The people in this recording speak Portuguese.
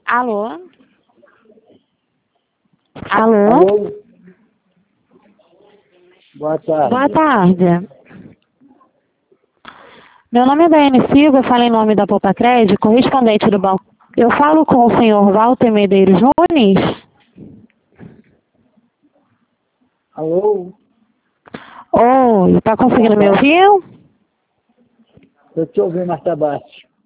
Alô? Alô? Alô? Boa tarde. Boa tarde. Meu nome é Daiane Silva, eu falo em nome da Poupa Crédito, correspondente do banco. Eu falo com o senhor Walter Medeiros Nunes? Alô? Oi, tá conseguindo me ouvir? Eu te ouvi, mas tá baixo.